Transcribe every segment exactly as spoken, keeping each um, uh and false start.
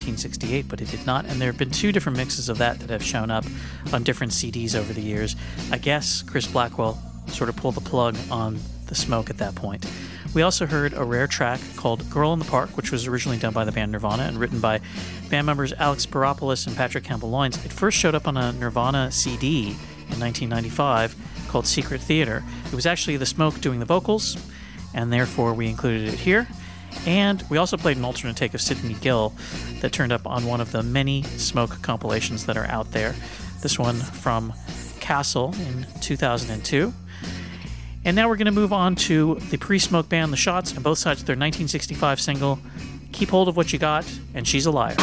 nineteen sixty-eight, but it did not. And there have been two different mixes of that that have shown up on different C Ds over the years. I guess Chris Blackwell sort of pulled the plug on the Smoke at that point. We also heard a rare track called Girl in the Park, which was originally done by the band Nirvana and written by band members Alex Spiropoulos and Patrick Campbell-Loynes. It first showed up on a Nirvana C D in nineteen ninety-five called Secret Theater. It was actually the Smoke doing the vocals, and therefore we included it here. And we also played an alternate take of Sidney Gill that turned up on one of the many Smoke compilations that are out there. This one from Castle in two thousand two. And now we're going to move on to the pre-Smoke band, The Shots, and both sides of their nineteen sixty-five single, Keep Hold of What You Got, and She's a Liar. Keep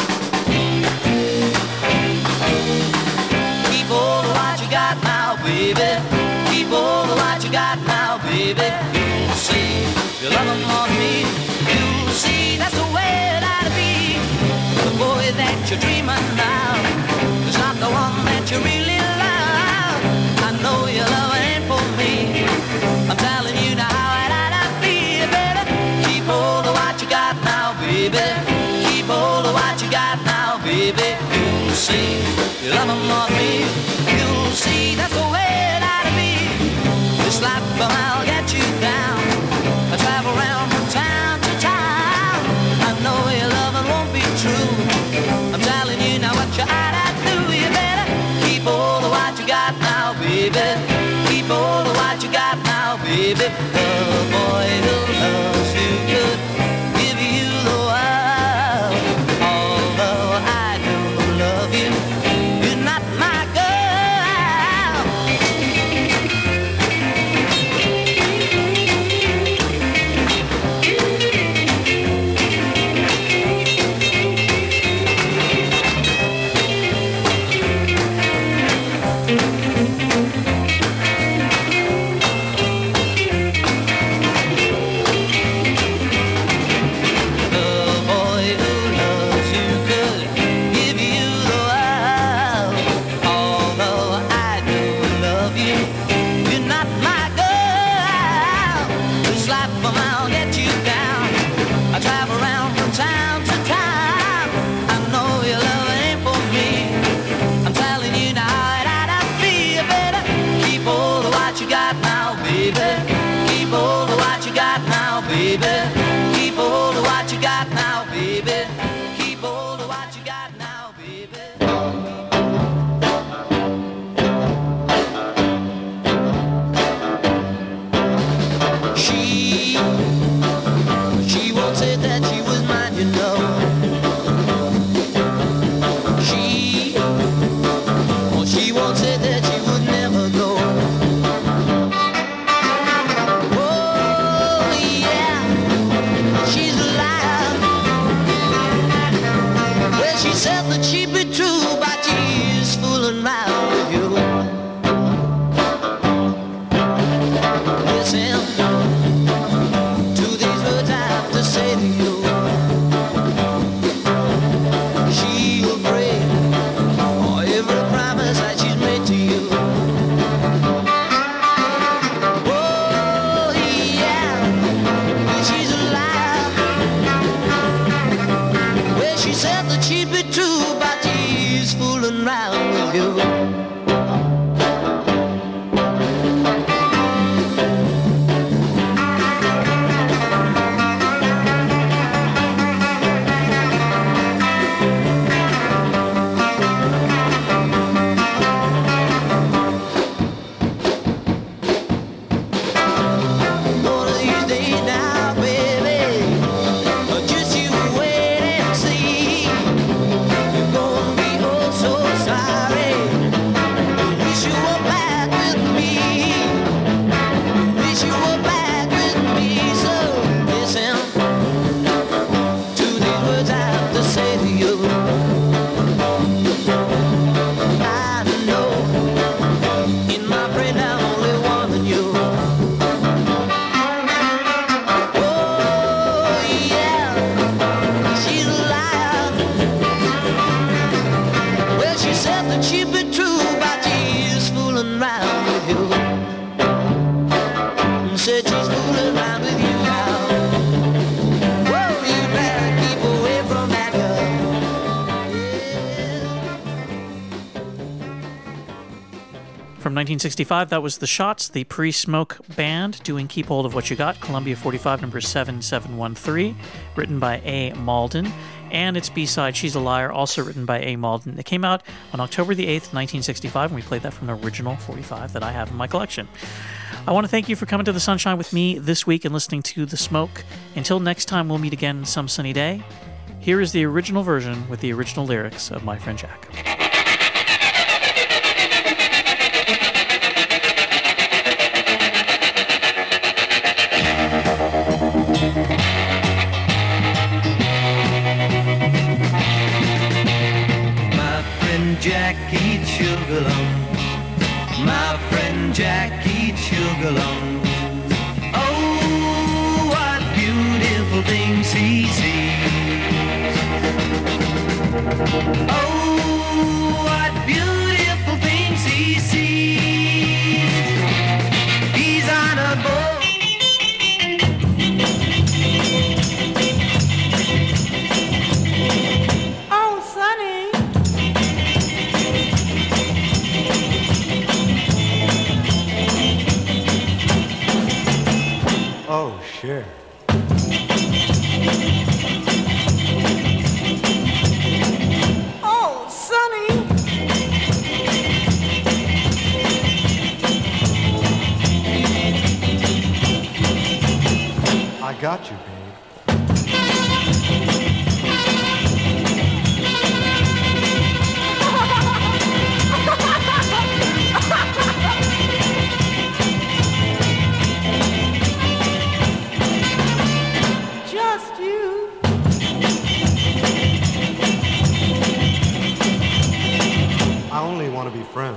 hold of what you got now, baby. Keep hold of what you got now, baby. You'll see you love them on me. You'll see that's the way it ought to be. The boy that you're dreaming now is not the one that you really love. I know your love ain't for me. I'm telling you now how it ought to be, baby. Keep hold of what you got now, baby. Keep hold of what you got now, baby. You'll see you love them on me. You'll see that's the way it ought to be. This life I'll get you down. I travel around from town to town. I know your loving won't be true. I'm telling you now what you ought to do. You better keep hold of what you got now, baby. Keep hold of what you got now, baby. The boy who loves you could give you the world. Although I don't love you, you're not my girl. Keep hold of what you got now, baby. Keep hold of what you got now, baby. Keep hold of what you got now, baby. She, she won't say that she was mine, you know. She, oh, she won't say that she would never go. She said that she'd be true, but she's fooling around with you. Listen to these words I have to say to you. She will break oh, every promise that she's made to you. Oh yeah, she's a liar. Well, she said that she'd be true, but she's fooling around with you. One of these days now, baby, just you wait and see. You're gonna be oh so sorry. Wish you were back with me. Wish you were back with me. So listen to these words I have to say to you. I know in my brain I'm only wanting you. Oh yeah, she's a liar. Well, she said that she'd be true, but she's fooling around with you. Said she's fooling around with you now. Whoa, you better keep away from that girl. From nineteen sixty-five, that was The Shots, the pre-Smoke band, doing Keep Hold of What You Got, Columbia forty-five, number seven seven one three, written by A. Malden, and its B-side, She's a Liar, also written by A. Malden. It came out on October the eighth, nineteen sixty-five, and we played that from the original forty-five that I have in my collection. I want to thank you for coming to the Sunshine with me this week and listening to The Smoke. Until next time we'll meet again some sunny day, here is the original version with the original lyrics of My Friend Jack. Jack eats sugar lumps. My friend Jack eats sugar lumps. Oh, what beautiful things he sees. Oh, what beautiful things he sees. He's on a boat. Oh, sure. Oh, Sonny. I got you, babe. I only want to be friends.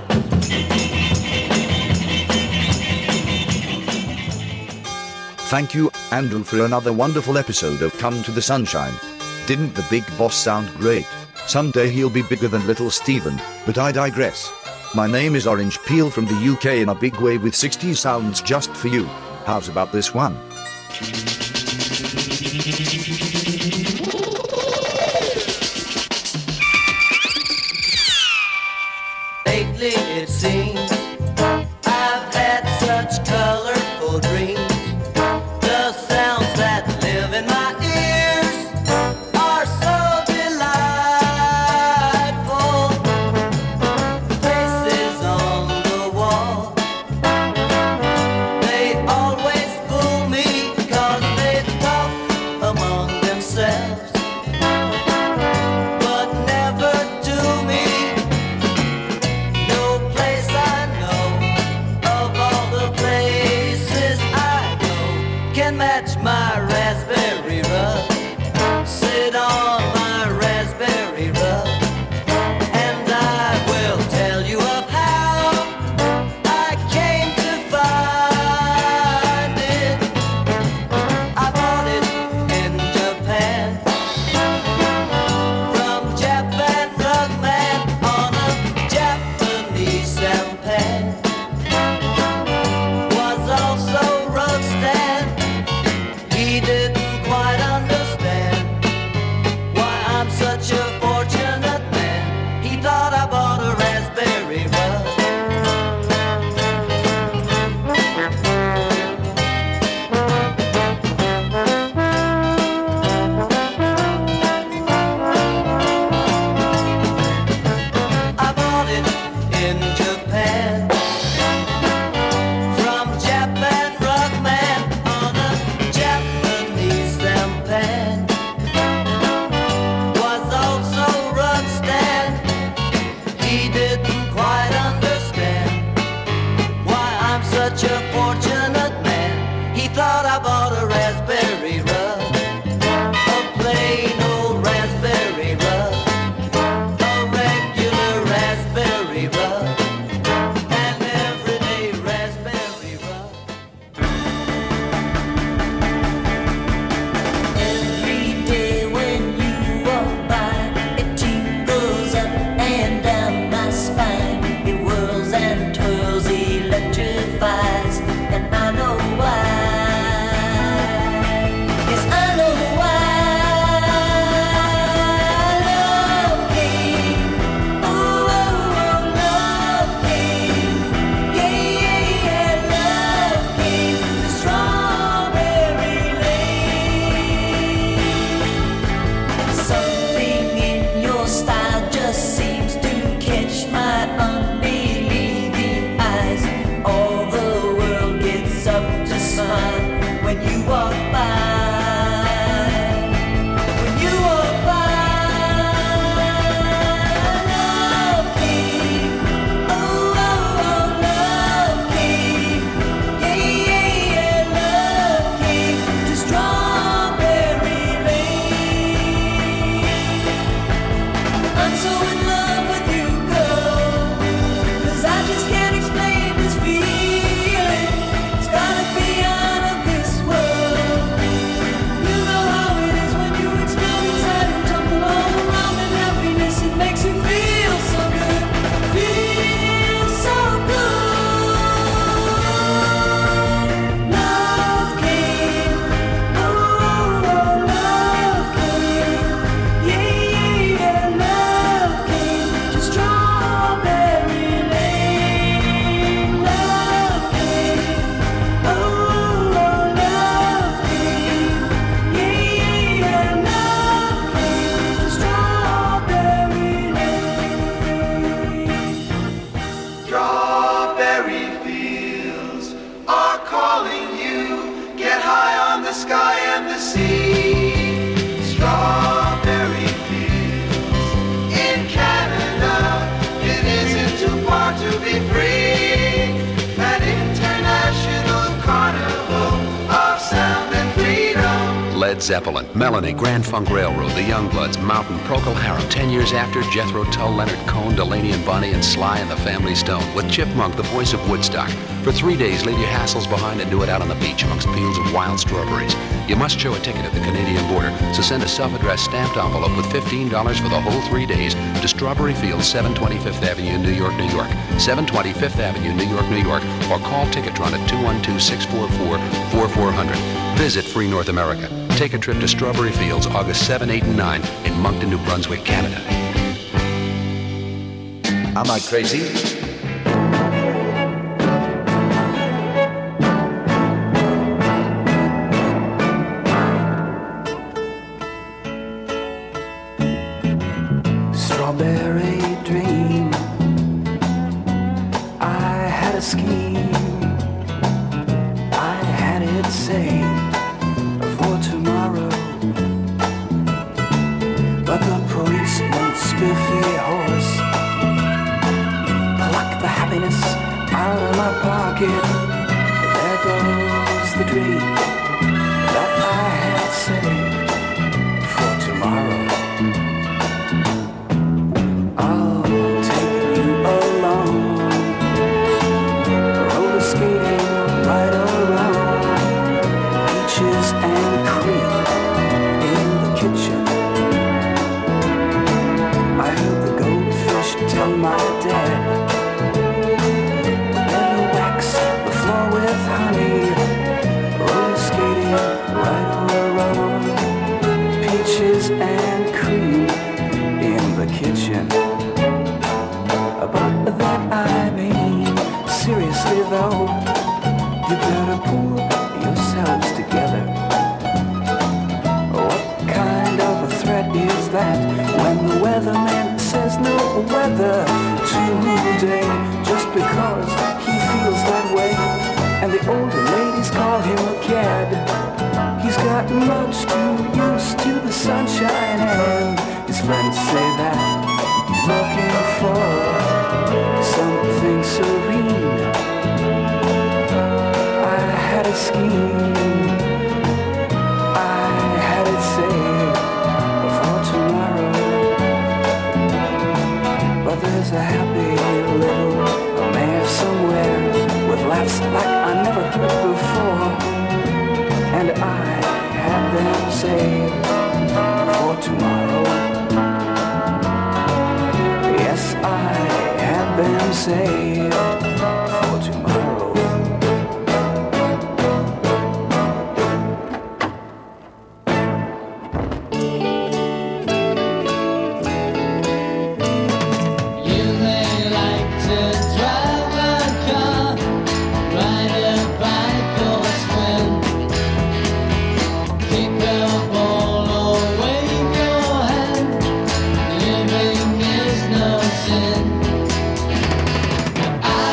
Thank you, Andrew, for another wonderful episode of Come to the Sunshine. Didn't the big boss sound great? Someday he'll be bigger than Little Steven, but I digress. My name is Orange Peel from the U K in a big way with sixties sounds just for you. How's about this one? Lately it seems I've had such colorful dreams. The sounds that live in my ears are so delightful. Faces on the wall, they always fool me 'cause they talk among themselves. I'm so in love with you, girl. 'Cause I just can't explain this feeling. It's gotta be out of this world. You know how it is when you explode inside and tumble all around in happiness. It makes you feel so good. Feel so good. Love came. Oh, love came. Yeah, yeah, love came to Strawberry Lane. Love came. Oh, love came. Yeah, yeah, love came to Strawberry Lane. Strawberry fields are calling you. Get high on the sky and the sea. Strawberry fields in Canada. It isn't too far to be free. An international carnival of sound and freedom. Led Zeppelin, Melanie, Grand Funk Railroad, The Youngbloods, Mountain, Procol Harum. Ten years after, Jethro Tull, Leonard Cohen, Delaney and Bonnie, and Sly and the Family Stone. With Chipmunk, the voice of Woodstock. For three days, leave your hassles behind and do it out on the beach amongst fields of wild strawberries. You must show a ticket at the Canadian border, so send a self-addressed stamped envelope with fifteen dollars for the whole three days to Strawberry Fields, seven twenty Fifth Avenue, New York, New York. seven twenty Fifth Avenue, New York, New York. Or call Ticketron at two one two, six four four, four four zero zero. Visit Free North America. Take a trip to Strawberry Fields, August seventh, eighth, and ninth in Moncton, New Brunswick, Canada. Am I crazy? Strawberry dream. I had a scheme. I had it saved for tomorrow. But the policeman's spiffy horse plucked the happiness out of my pocket. There goes the dream that I had saved for tomorrow. I'll take you along, roller skating right around, peaches and cream in the kitchen. I heard the goldfish tell my dad, better wax the floor with honey, roller skating right around, peaches and cream in the kitchen. But that I mean, seriously though, you better pull yourselves together. What kind of a threat is that when the weatherman says no weather today just because he feels that way? And the older ladies call him a cad. He's got much too used to the sunshine, and his friends say that he's looking for something serene. I had a scheme. I had it saved for tomorrow. But there's a happy little mayor somewhere with laughs like I never heard before. And I had them saved for tomorrow. Yes, I had them saved for tomorrow. You may like to drive a car, ride a bike or swim, kick a ball or wave your hand. Living is no sin. I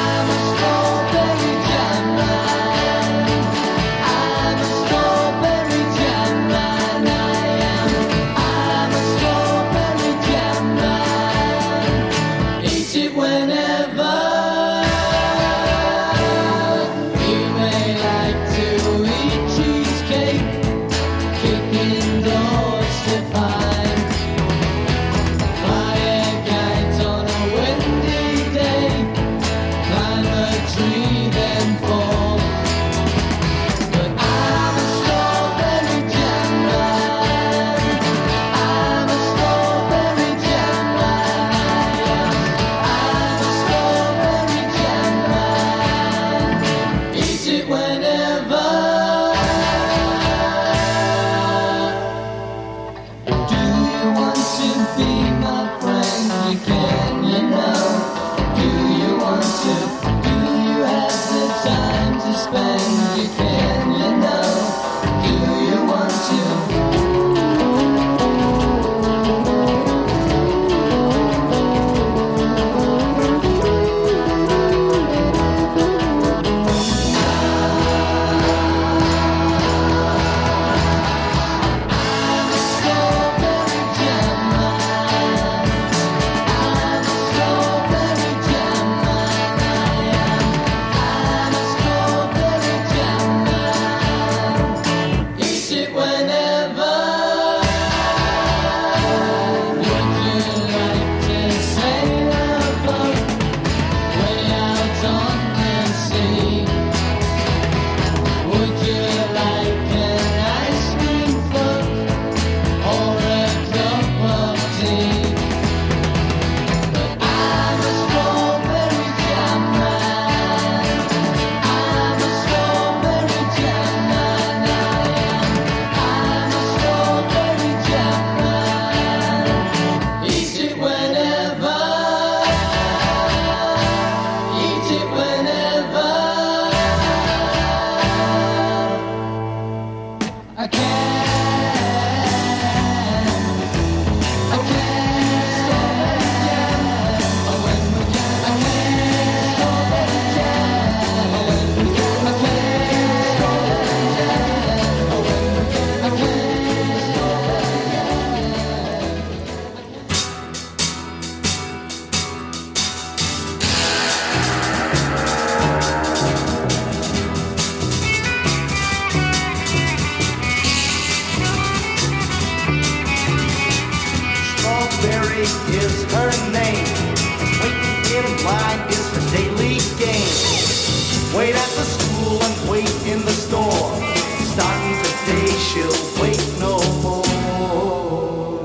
Strawberry is her name. Waiting in line is her daily game. Wait at the school and wait in the store. Starting today, she'll wait no more.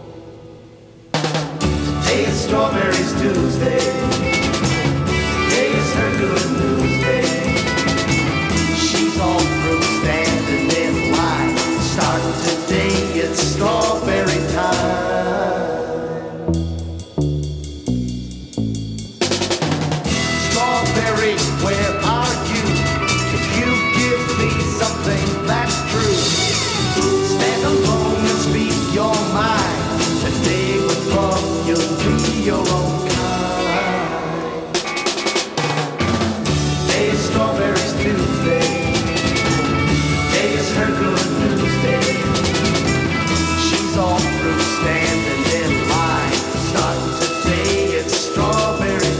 Today is Strawberry's Tuesday. Today is her good news day. She's all through standing in line. Starting today, it's strawberry time. Strawberry, where are you? If you give me something that's true, stand alone and speak your mind. Today with love, you'll be your own kind. Today is Strawberry's Tuesday. Today is her good news day. She's all through standing in line. Starting today, it's strawberry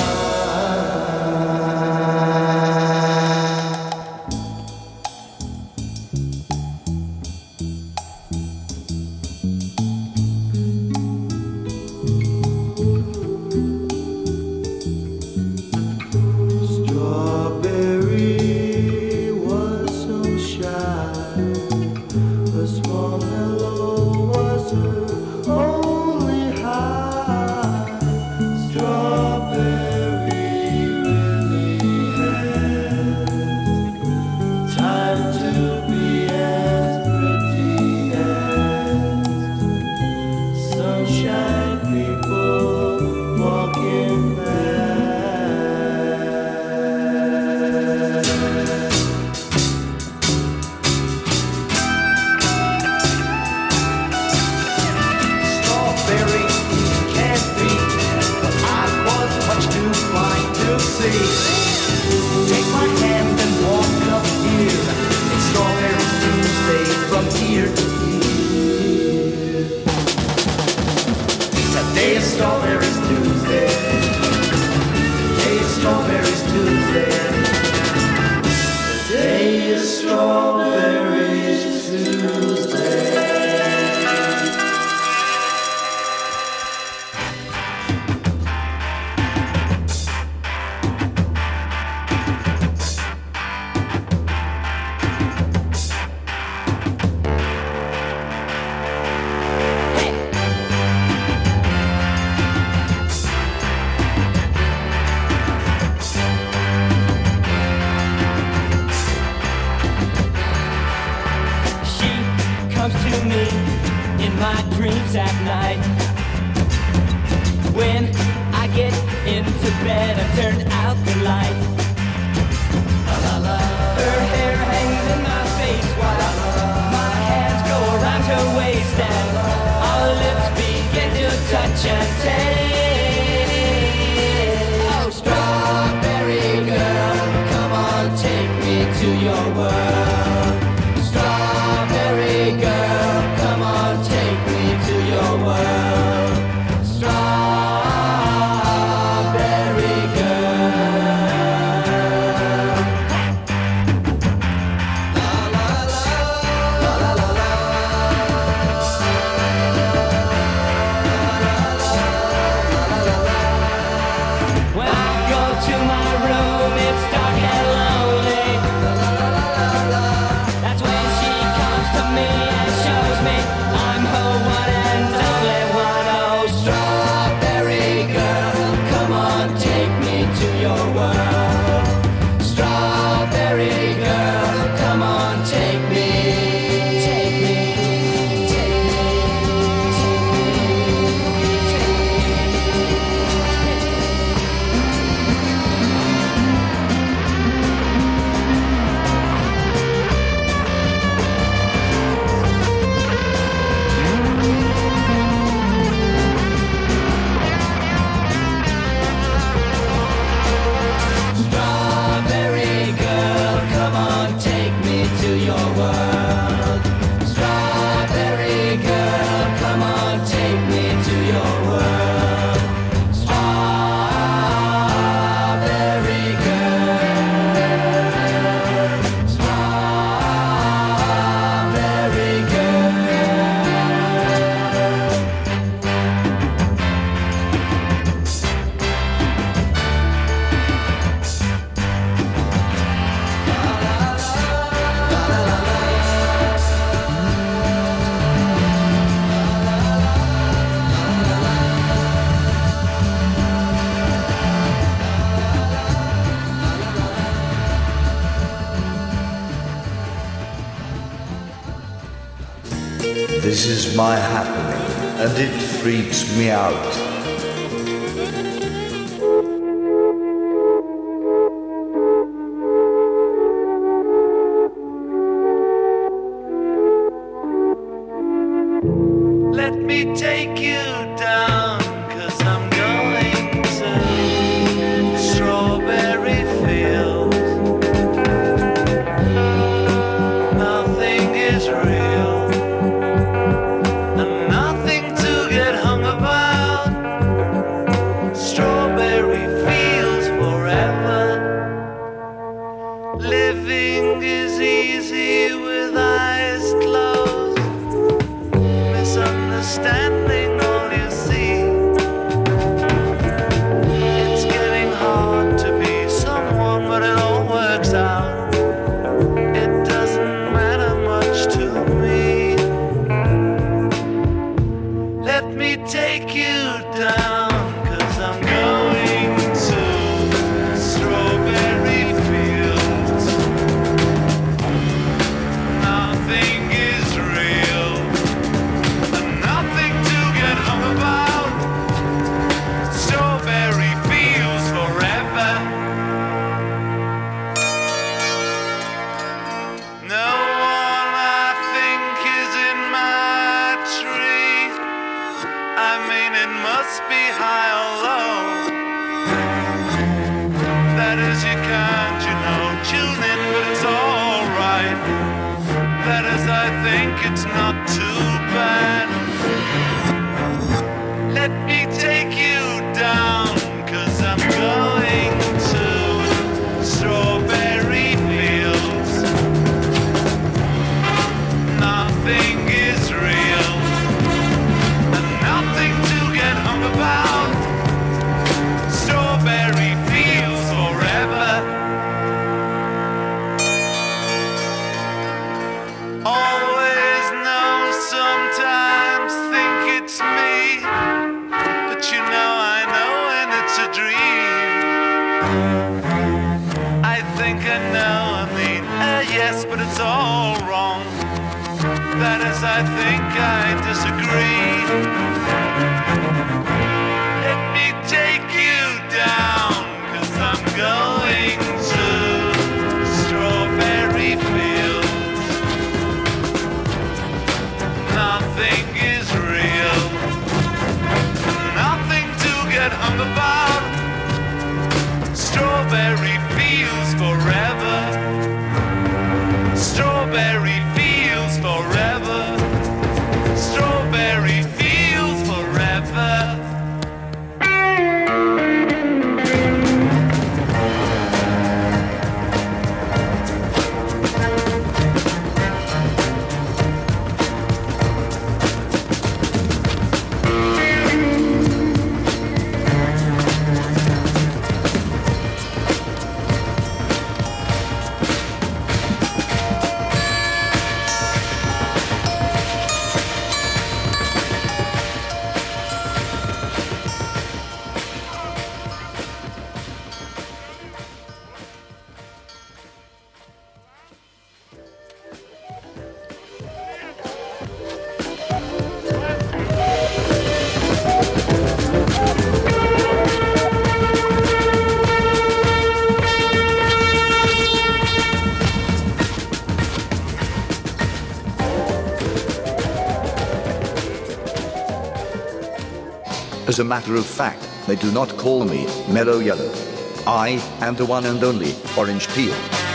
Strawberry was so shy. A small hello was her only high. Strawberry really had time to be as pretty as sunshine people walking past. Strawberry can't be, but I was much too blind to see. Take my hand and walk up here. It's Strawberry Tuesday from here to here. Today is Strawberry's Tuesday. Today is Strawberry's Tuesday. Today is Strawberry's Tuesday. She comes to me in my dreams at night. When I get into bed, I turn out the light. Her hair hangs in my face while my hands go around her waist, and our lips begin to touch and taste. Oh, strawberry girl, come on, take me to your world. Strawberry girl, come on, take me to your world. Strawberry girl. La la la, la la la la. La la la, This is my happening, and it freaks me out. Let me take you down, 'cause I'm going to strawberry fields. Nothing is real, and nothing to get hung about. Strawberry fields forever. Living is easy with eyes closed. Misunderstanding all you see. It's getting hard to be someone, but it all works out. It doesn't matter much to me. Let me take you down, 'cause I'm going to strawberry fields. Nothing is real, and nothing to get hung about. Strawberry fields forever. No one I think is in my tree. I mean, it must be high or low. That is, you can't, you know, tune in, but it's alright. That is, I think it's not too bad. Let me take you down, 'cause I'm going to strawberry fields. Nothing is real, and nothing to get hung about. Strawberry fields forever. Always know, sometimes think it's me, but you know I know when it's a dream. I think I know, I mean, uh, yes, but it's all wrong. That is, I think I disagree. Let me take you down, 'cause I'm going to strawberry fields. Nothing is real, nothing to get hung about. Strawberry fields forever. Strawberry fields forever. Strawberry fields forever. As a matter of fact, they do not call me Mellow Yellow. I am the one and only Orange Peel.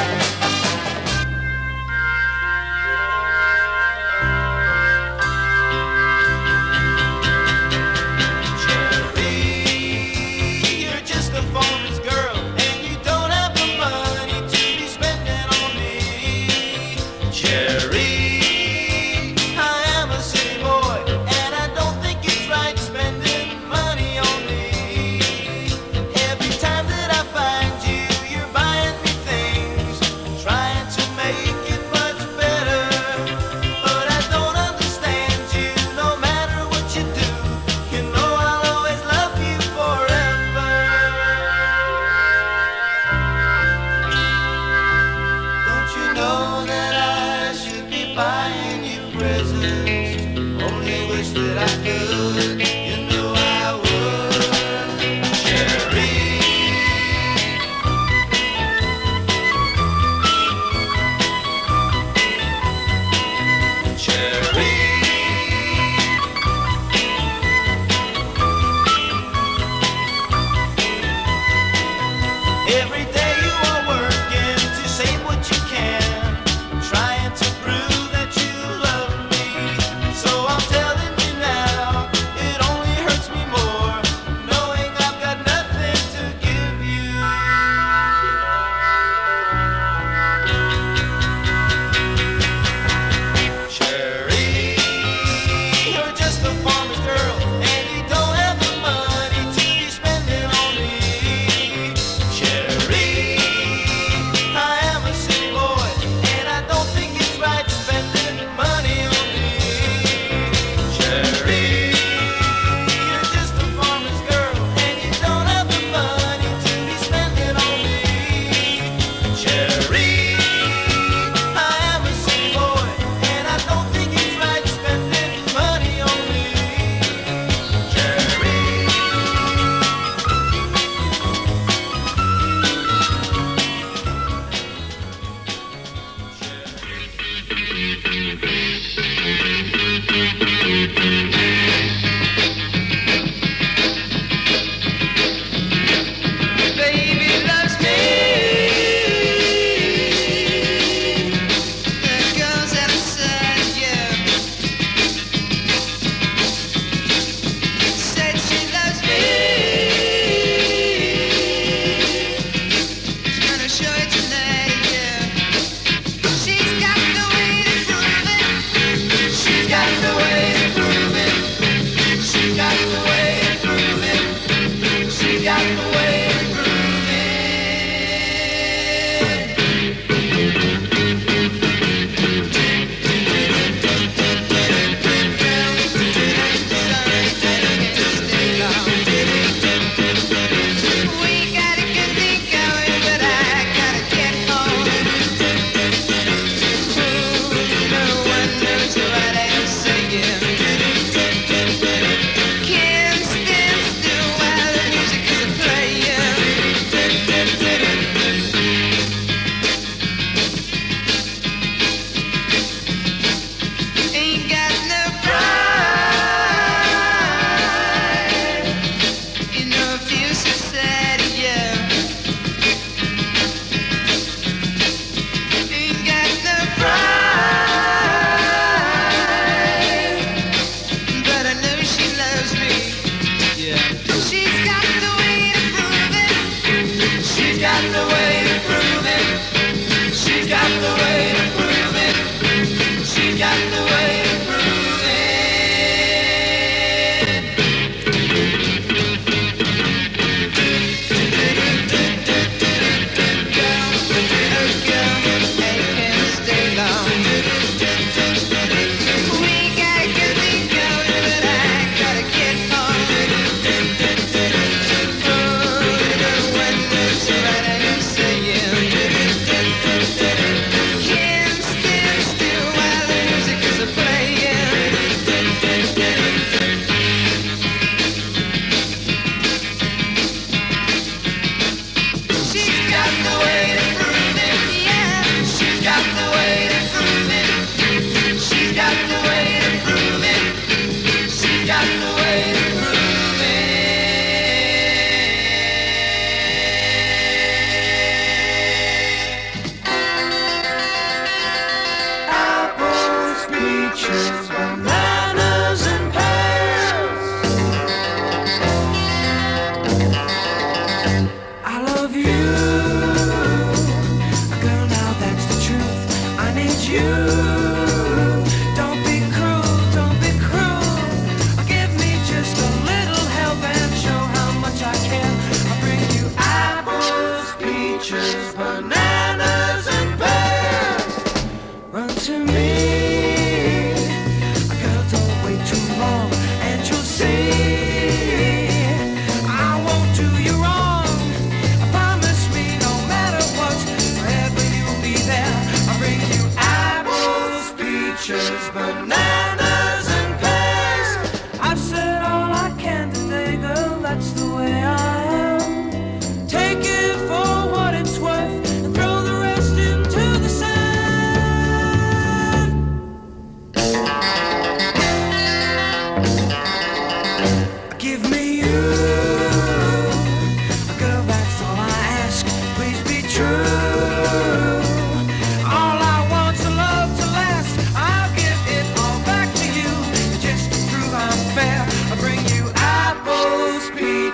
You're just a phony girl, and you don't have the money to be spending on me. Cherry, I am a city boy, and I don't think it's right spending money on me. Every time that I find you, you're buying me things.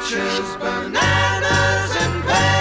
peaches, bananas, and pears.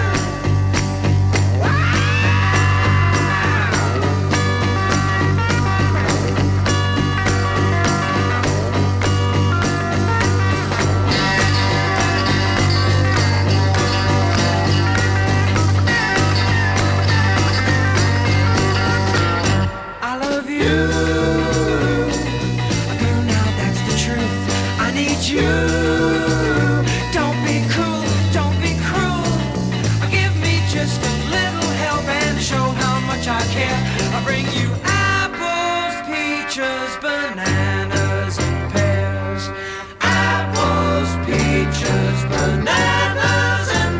You don't be cruel, don't be cruel. Give me just a little help and show how much I care. I bring you apples, peaches, bananas, and pears. Apples, peaches, bananas, and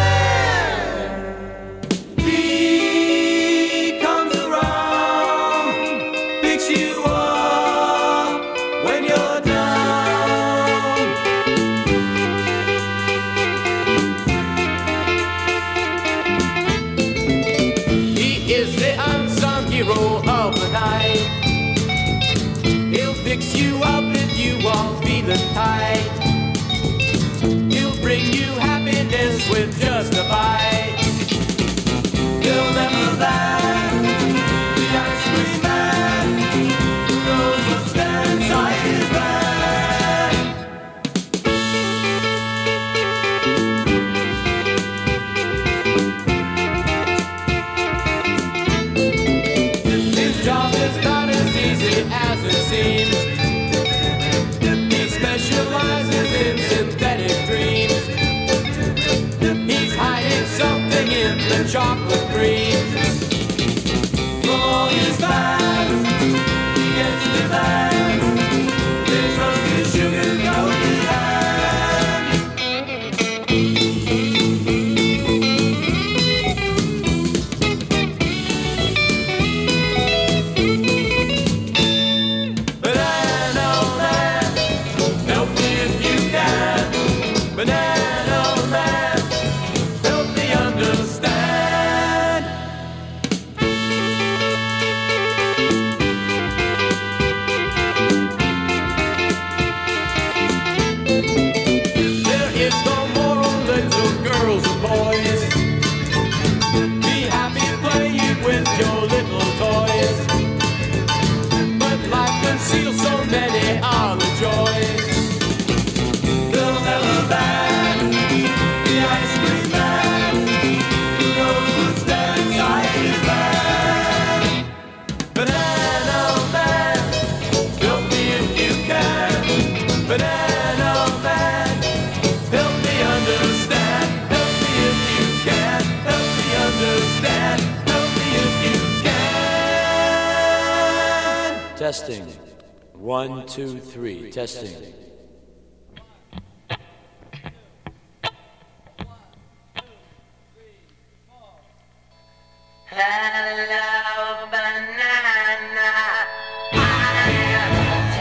pears. He comes around, picks you up when you're down. Hero of the night. He'll fix you up if you are feeling tight. He'll bring you happiness with just a bite. He'll never laugh, the ice cream man, who knows what's inside his bag. As it seems, he specializes in synthetic dreams. He's hiding something in the chocolate cream. For his fans, he gets demands. They trust his sugar-coated hand. Banana man, help me understand. There is no moral, little girls and boys. Be happy playing with your little toys. But life conceals so many other joys. They'll never ban the ice cream man, who knows what's inside his bag. Banana man, help me if you can. Banana man, help me understand. Help me if you can. Help me understand. Help me if you can. Testing. One, two, three. Testing. Hello, banana. I am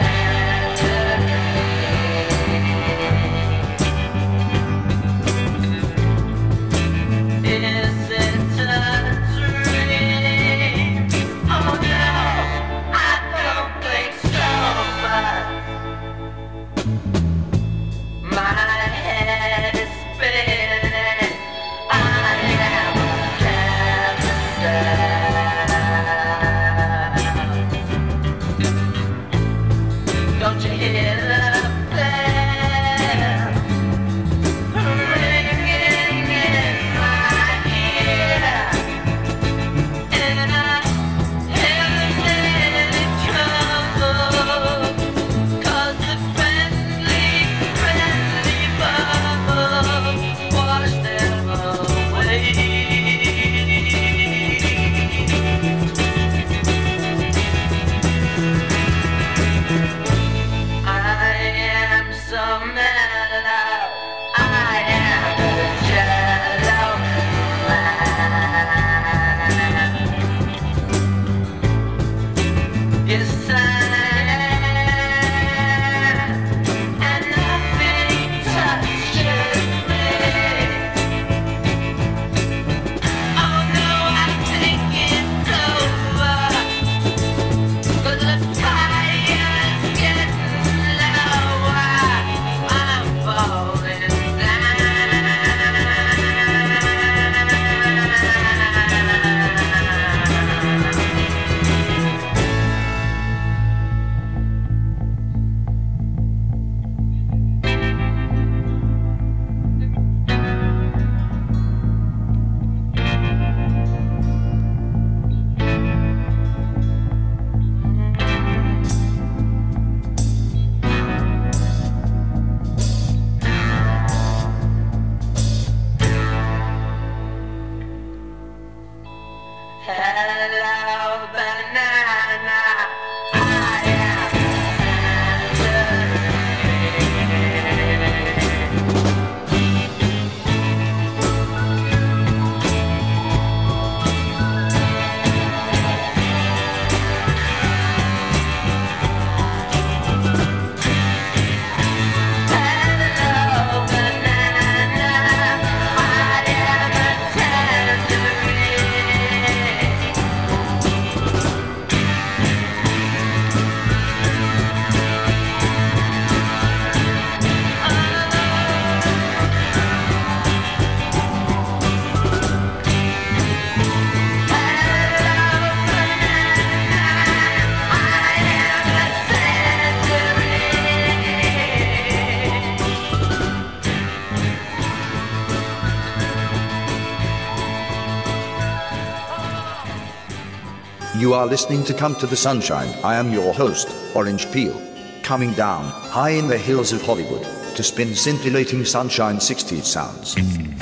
tangerine. Is it a dream? Oh no, I don't think so, but You are listening to Come to the Sunshine. I am your host, Orange Peel. Coming down, high in the hills of Hollywood, to spin scintillating sunshine sixties sounds.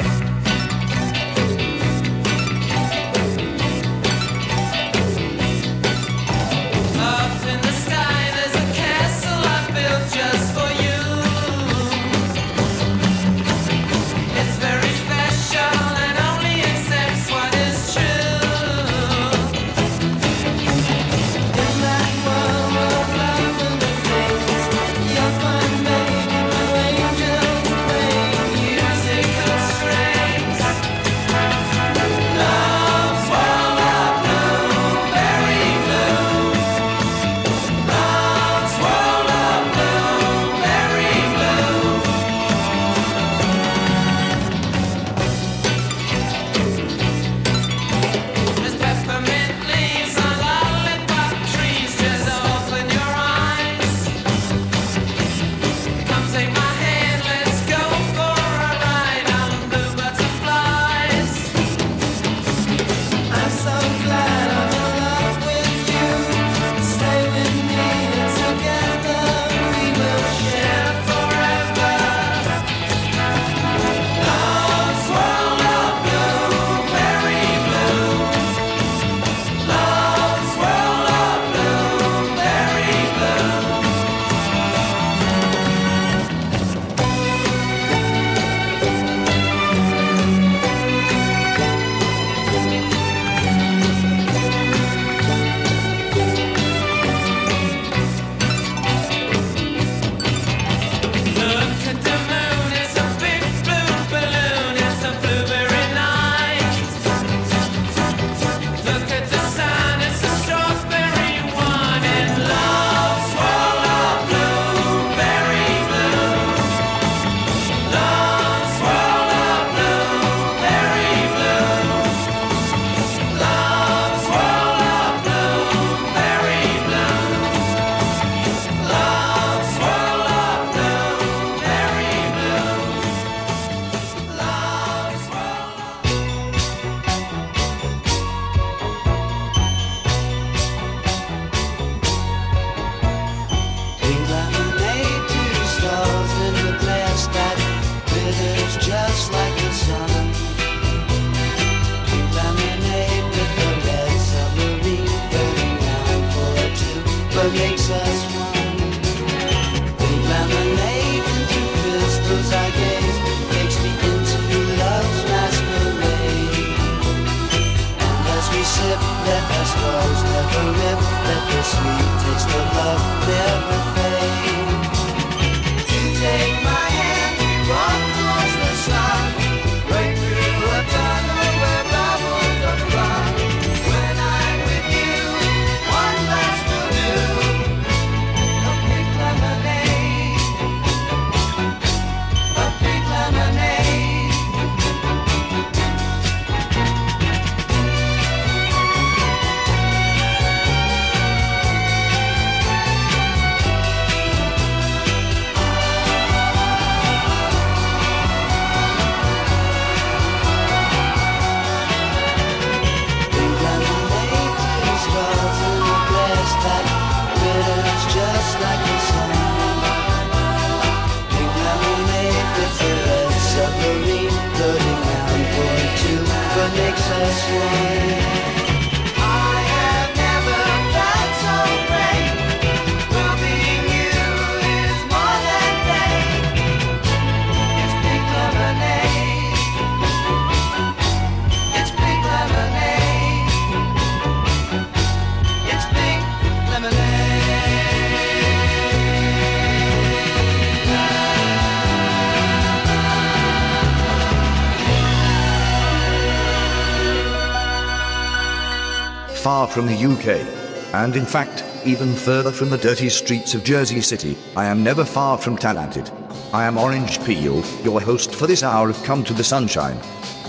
Far from the U K, and in fact, even further from the dirty streets of Jersey City, I am never far from talented. I am Orange Peel, your host for this hour of Come to the Sunshine.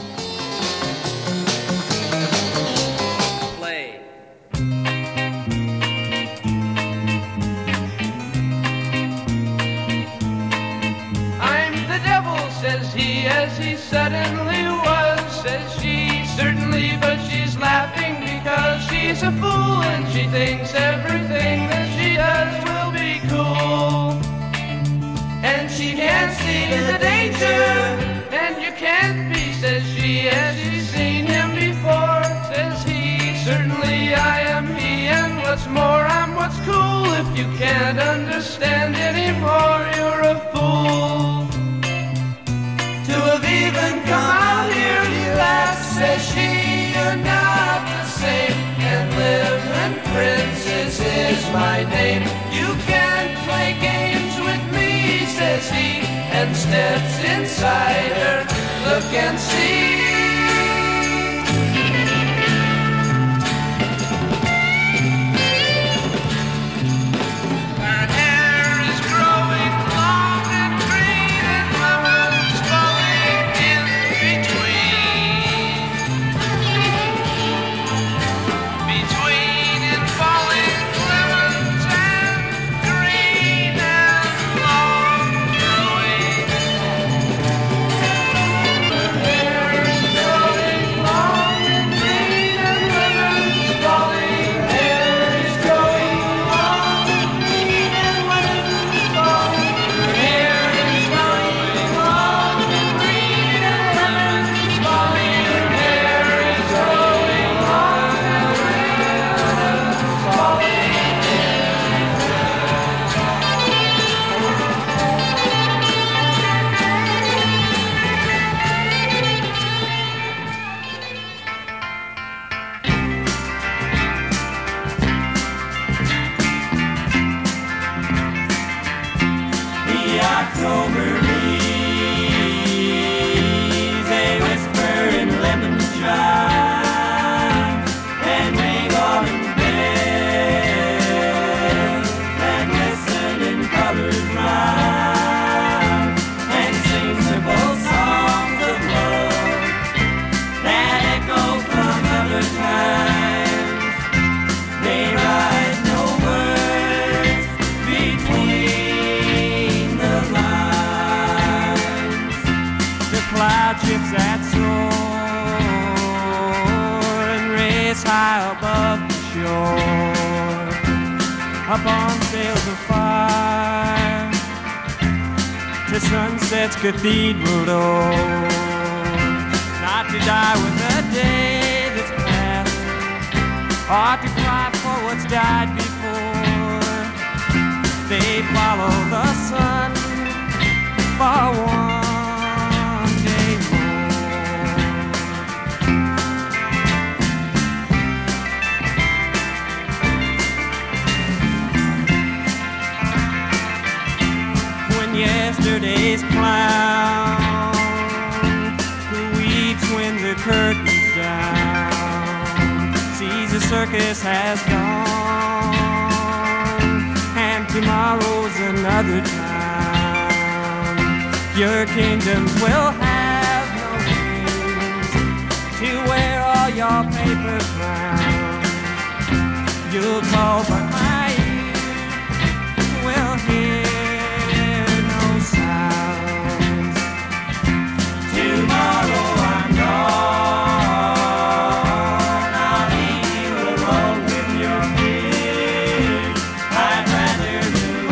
Play. I'm the devil, says he, as he suddenly was, says she, certainly, but she's laughing because she she's a fool and she thinks everything that she does will be cool. And she can't see the danger, and you can't be, says she, as she's seen him before. Says he, certainly I am he, and what's more, I'm what's cool. If you can't understand anymore, you're a fool. To have even come out here, he laughs, says she, you're not the same. And Living Princess is my name. You can't play games with me, says he, and steps inside her. Look and see. Up on sails of fire to sunset's cathedral door, not to die with the day that's past, or to cry for what's died before. They follow the sun for one day more. Yesterday's clown who weeps when the curtain's down sees the circus has gone, and tomorrow's another town. Your kingdoms will have no wings to wear all your paper crowns. You'll call, but my ears will hear sounds. Tomorrow I'm gone, I'll leave you alone with your fears. I'd rather move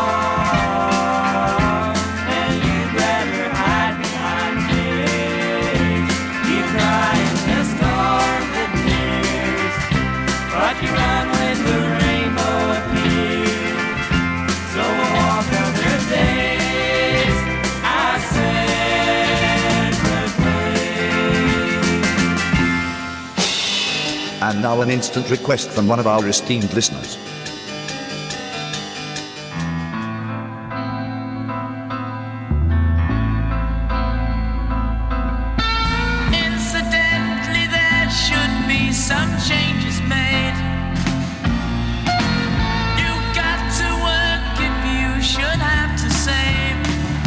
on, and you'd rather hide behind pigs. You cry in the storm that nears, but you run when the rainbow appears. So we'll walk other days. And now an instant request from one of our esteemed listeners. Incidentally, there should be some changes made. You got to work if you should have to save.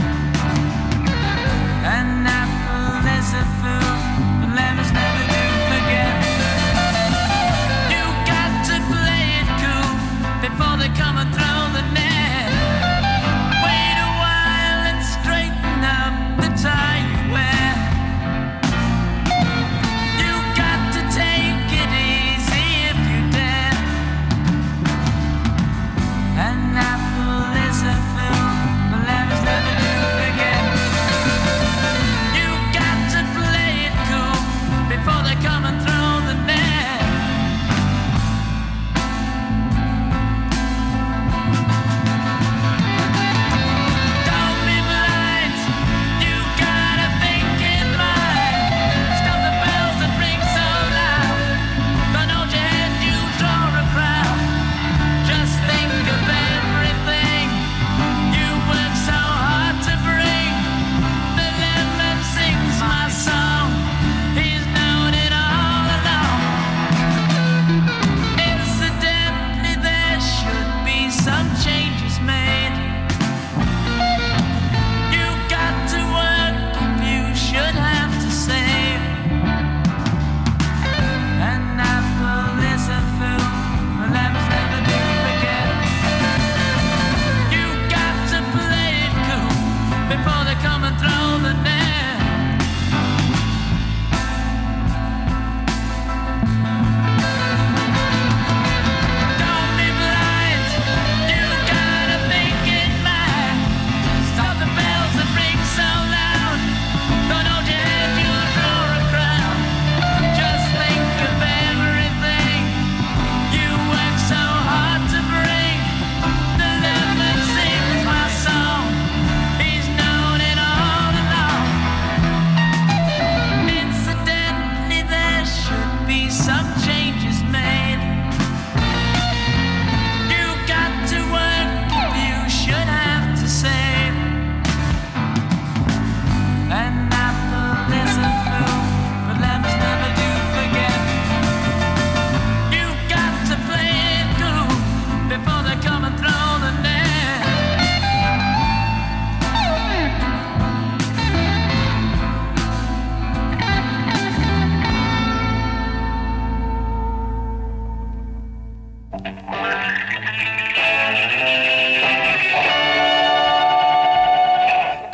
An apple is a fool, lemons never do forget. You got to play it cool.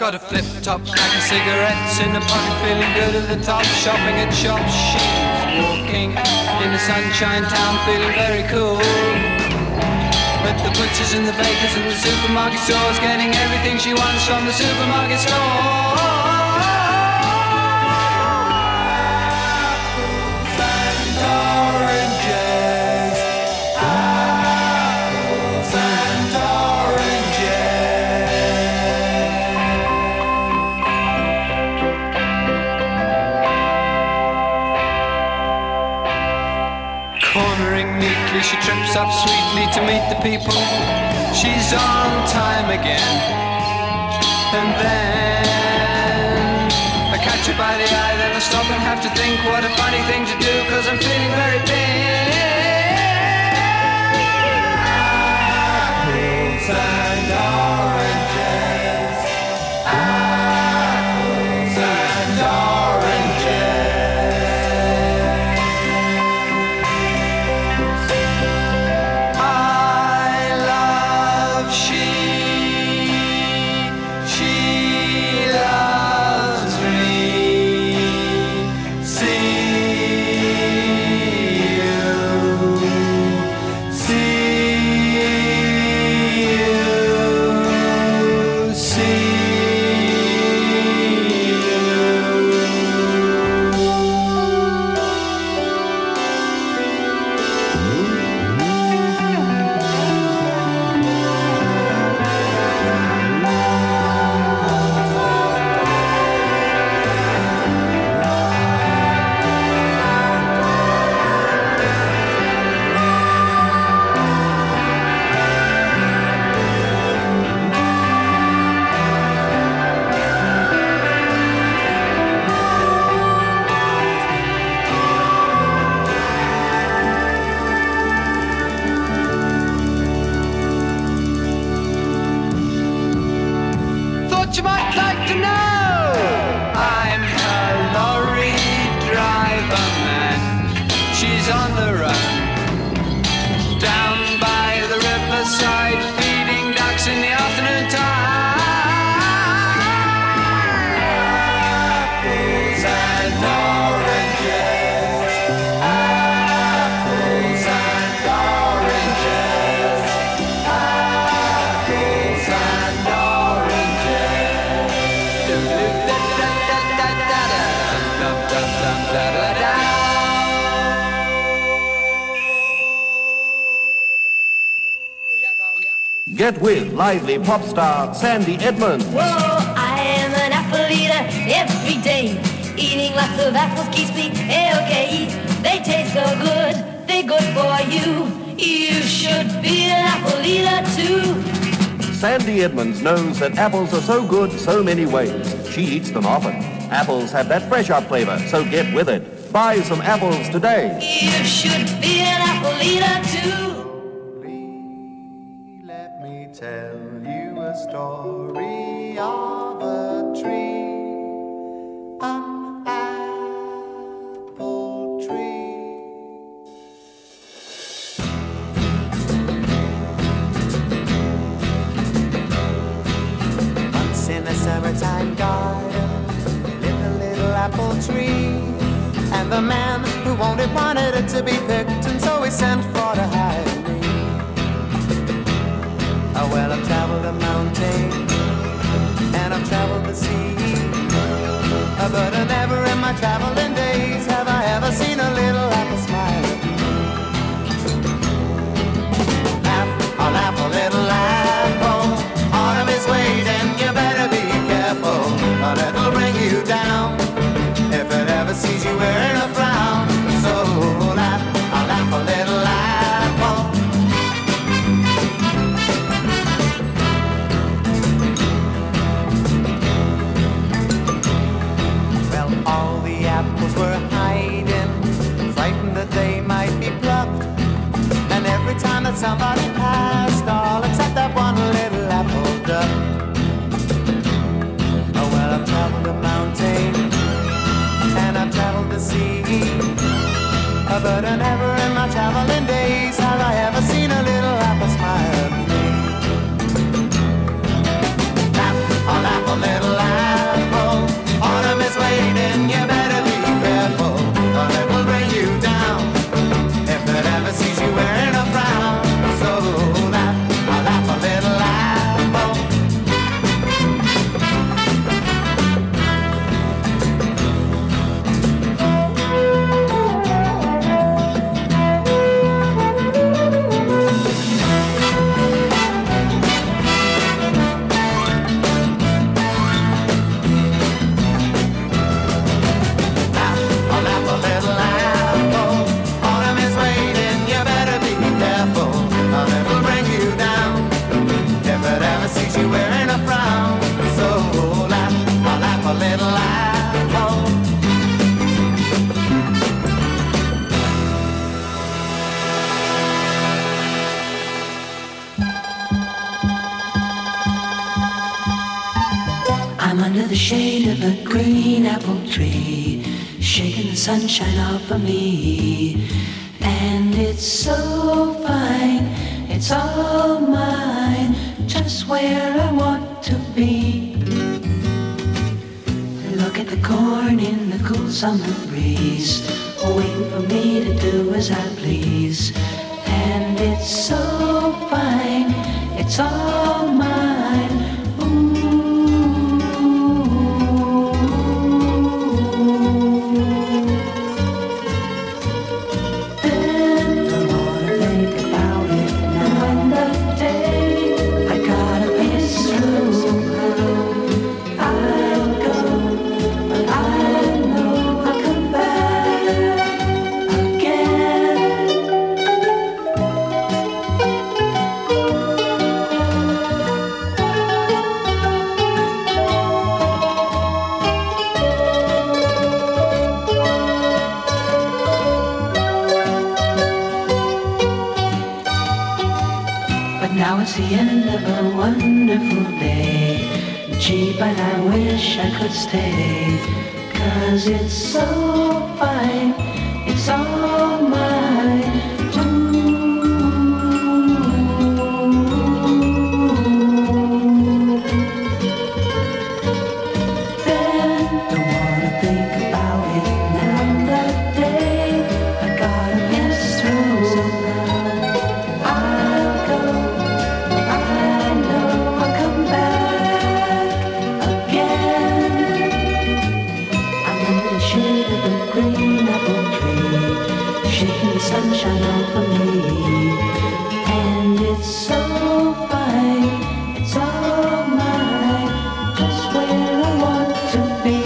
got a flip-top pack of cigarettes in a pocket, feeling good at the top, shopping at shops. She's walking in the sunshine town, feeling very cool. With the butchers and the bakers and the supermarket stores, getting everything she wants from the supermarket store. She trips up sweetly to meet the people. She's on time again. And then I catch her by the eye, then I stop and have to think what a funny thing to do, 'cause I'm feeling very big. Apples and oranges. Apples and oranges. Get with lively pop star Sandy Edmonds. Whoa, I am an apple eater every day. Eating lots of apples keeps me okay. They taste so good, they're good for you. You should be an apple eater too. Sandy Edmonds knows that apples are so good so many ways. She eats them often. Apples have that fresh up flavor, so get with it. Buy some apples today. You should be an apple eater too. Tell you a story of a tree, an apple tree. Once in a summertime garden lived a little apple tree, and the man who wanted wanted it to be picked, and so he sent for to hide. Oh, well, I've traveled the mountain and I've traveled the sea, but never in my traveling days have I ever seen a little apple smile at me. Laugh, oh, laugh, a little apple, autumn is waiting, you better be careful, or it'll bring you down if it ever sees you wearing a frown. So laugh, oh, laugh, a little apple. All the apples were hiding, frightened that they might be plucked. And every time that somebody passed, all except that one little apple duck. Oh, well, I've traveled the mountain and I've traveled the sea, but never in my traveling days have I ever seen a little apple smile at me. Laugh, oh, laugh, a little apple. green apple tree, shaking the sunshine off of me. And it's so fine, it's all mine, just where I want to be. Look at the corn in the cool summer breeze, waiting for me to do as I please. And it's so fine, it's all mine. The end of a wonderful day. Gee, but I wish I could stay, 'cause it's so fine, it's all mine. Then don't wanna think about it now. That day I gotta miss through somehow. I'll go. Sunshine over me, and it's so fine, it's all mine, just where I want to be.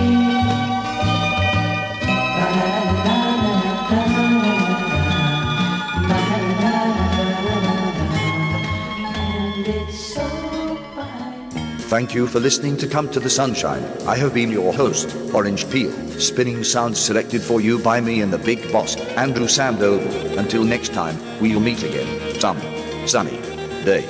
And it's so fine. Thank you for listening to Come to the Sunshine. I have been your host, Orange Peel, spinning sounds selected for you by me and the big boss, Andrew Sandoval. Until next time, we'll meet again, some sunny day.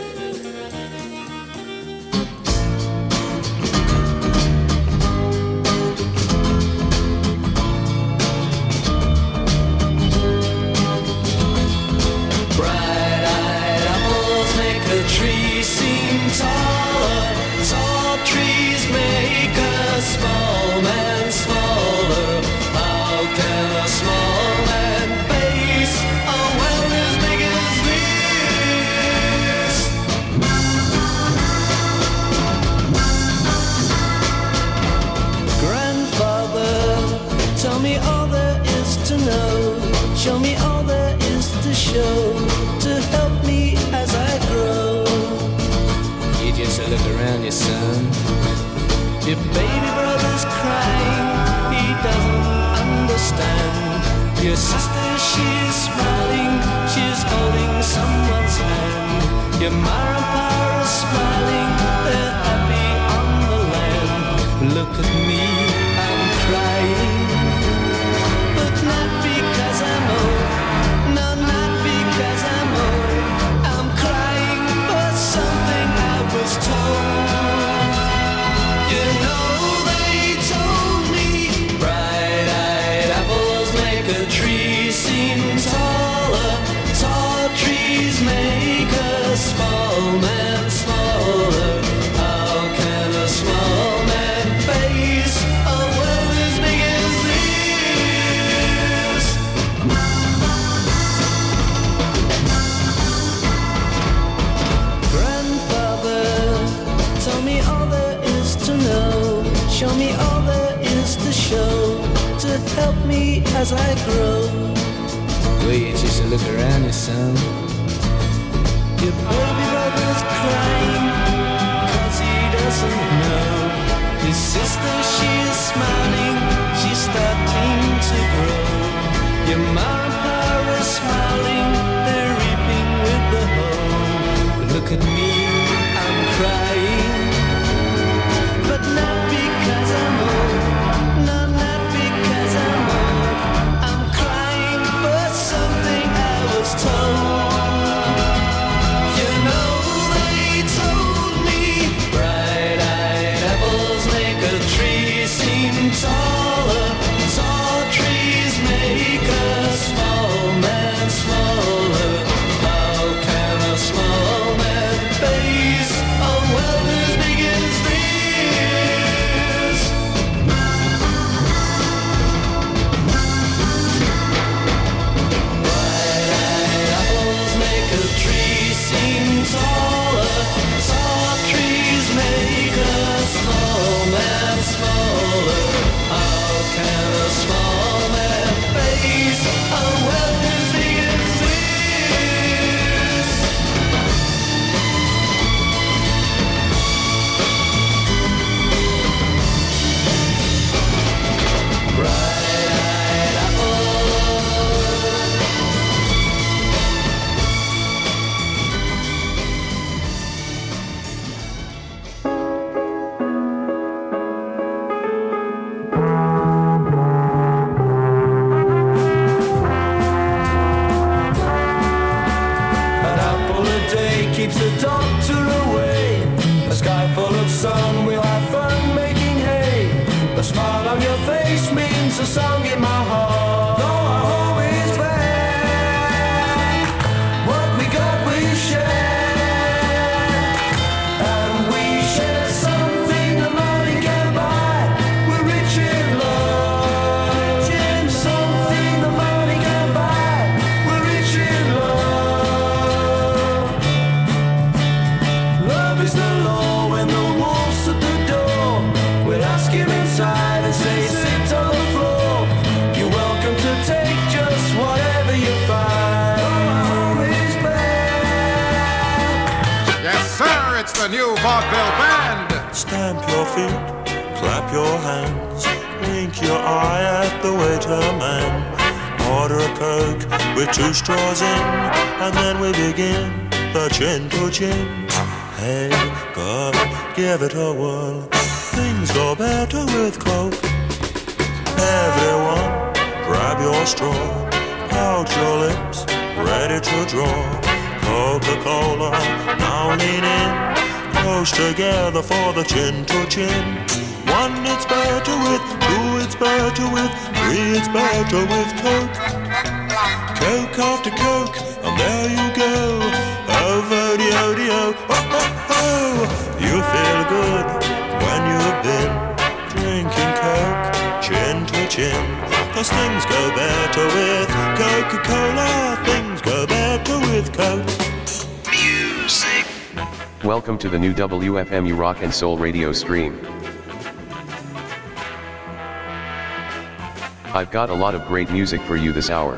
Bright-eyed apples make the tree seem taller. Tall trees make a small man smaller. How can a small man face a well as big as this? Grandfather, tell me all there is to know. Show me all there is to show, to help me as I grow. You just look around you, son. Your baby brother's crying, he doesn't understand. Your sister, she's smiling, she's holding someone's hand. Your ma and pa are smiling, they're happy on the land. Look at me, I'm crying, but not because I'm old. No, not because I'm old. I'm crying for something I was told. You know they told me bright-eyed apples make a tree seem taller. Tall trees make a small man smaller. How can a small man face a world as big as this? Grandfather, tell me all there is to know. Show me all there is to show, to help me as I grow. Well, you just look around you, son. Your baby brother's crying, 'cause he doesn't know. His sister, she is smiling, she's starting to grow. Your ma and pa are smiling, they're reaping with the hoe. Look at me, I'm crying, but not because I'm old. No, not because I'm old. I'm crying for something I was told. You know they told me bright-eyed apples make a tree seem taller. Tall trees make a small man smaller. How can a small man face a world as big as this? Bright-eyed apples make a tree seem taller. Tall trees make a small man smaller. How can a small man face a world as big as this? Bright-eyed apple. An apple a day keeps the doctor away. A sky full of sun, we'll have fun making hay. A smile on your face means a song in my heart. Though our home is there, what we got we share. And we share something the money can buy. We're rich in love. Something the money can buy. We're rich in love. Love is the law when the wolf's at the door. We'll ask him inside and say, sit on the floor. You're welcome to take just whatever you find. Oh, our home is bad. Yes, sir, it's the new vaudeville band. Stamp your feet, clap your hands, wink your eye at the waiter man. Order a Coke with two straws in, and then we begin the chin to chin. Hey, God, give it a whirl. Things go better with Coke. Everyone, grab your straw, out your lips, ready to draw. Coca-Cola, now lean in, close together for the chin to chin. One, it's better with, two, it's better with, three, it's better with Coke. Coke after Coke, and there you go. Oh-vo-de-o-de-o, oh-oh-oh. You feel good when you've been drinking Coke, chin to chin. 'Cause things go better with Coca-Cola, things go better with Coke. Music. Welcome to the new W F M U Rock and Soul radio stream. I've got a lot of great music for you this hour.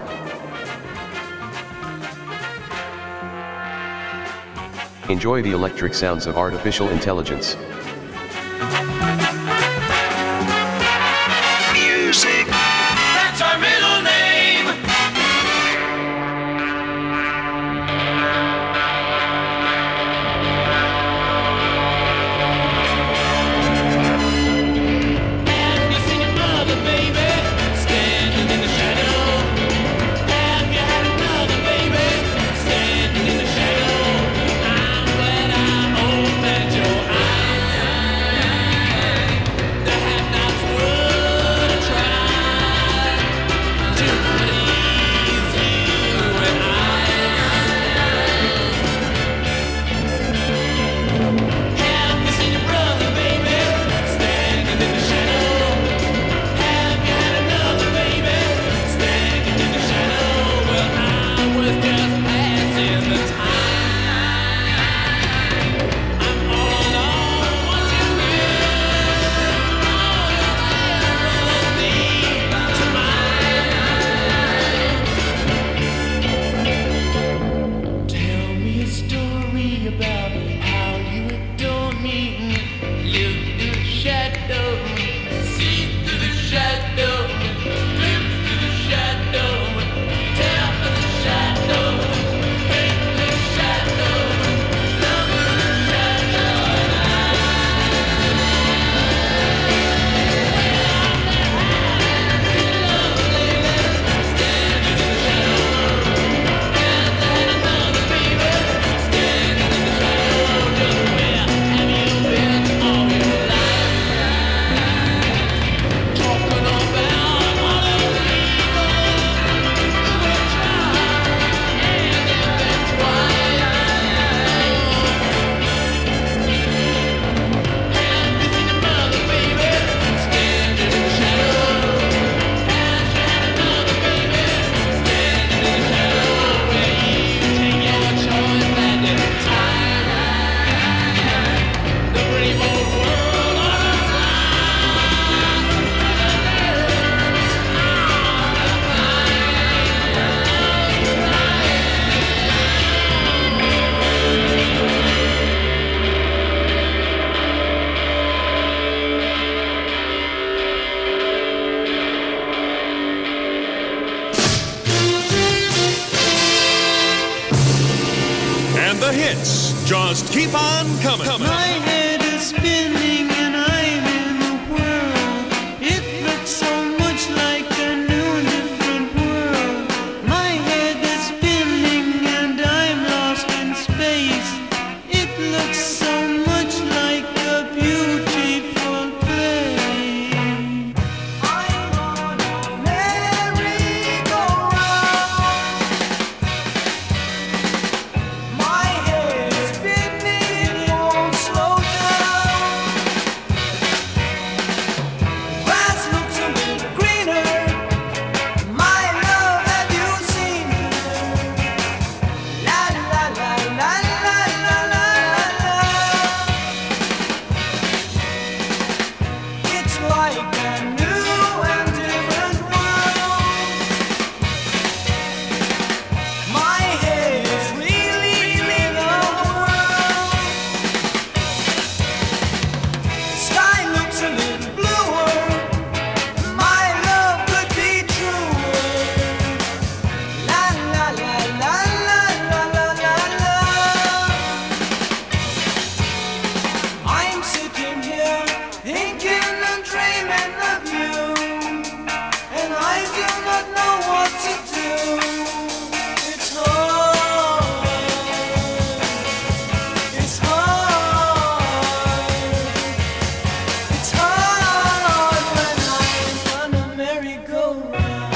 Enjoy the electric sounds of artificial intelligence. Music. That's our middle name. Have you seen your mother, baby, standing in the shadow? Have you had another, baby, standing in the shadow? I'm glad I opened your eyes. hits just keep on coming. coming. My head is spinning and I'm in the world. It looks so much like a new and different world. My head is spinning and I'm lost in space. It looks so much like a beautiful place. I'm on a merry-go-round. My head is spinning, it won't slow down. Grass looks a little greener. My love, have you seen her? La la la la la la la la. It's like a new and different world. My head is really in a whirl. The sky looks a little bluer. My love could be truer. La la la la la la la la la. I'm sitting here thinking and dreaming of you, and I do not know what to do. It's hard. It's hard. It's hard when I'm on a merry-go-round.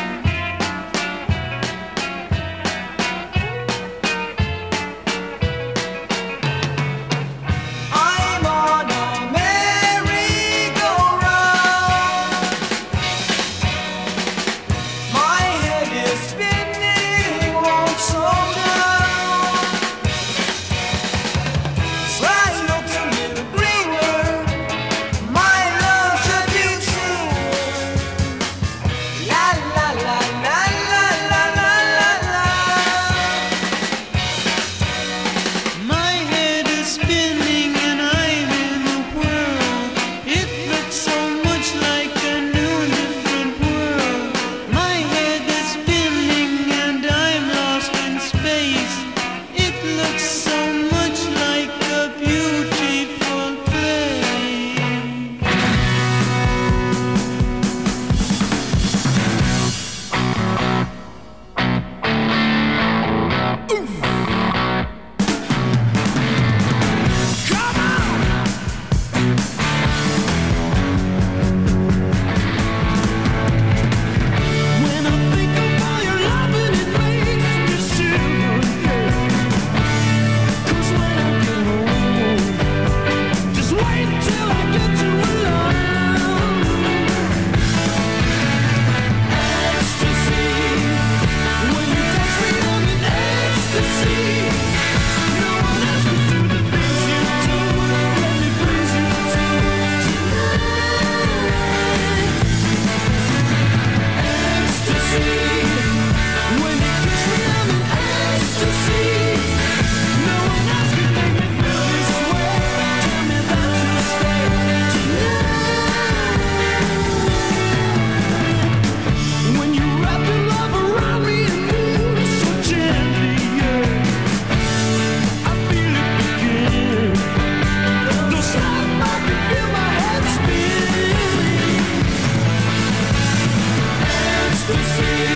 I'm on a merry-go-round. My head is spinning, won't slow down. Sky looks a little greener. My love should be truer. La la la la la la la la la. My head is spinning and I'm in the world. It looks so much like a new and different world. My head is spinning and I'm lost in space. It looks so much like a beautiful When I think of all your loving, it makes me shiver, yeah. 'Cause when I get home, just wait till I get to alone. Ecstasy, when you touch me, I'm in ecstasy. No one else can do the things you do. Let me please you tonight. Ecstasy, when you kiss me, I'm in ecstasy. No one else can make me feel this way. Tell me that you'll stay tonight. When you wrap your love around me and move so gently, yeah, I feel it begin. Don't stop, I can feel my head spinning. Ecstasy.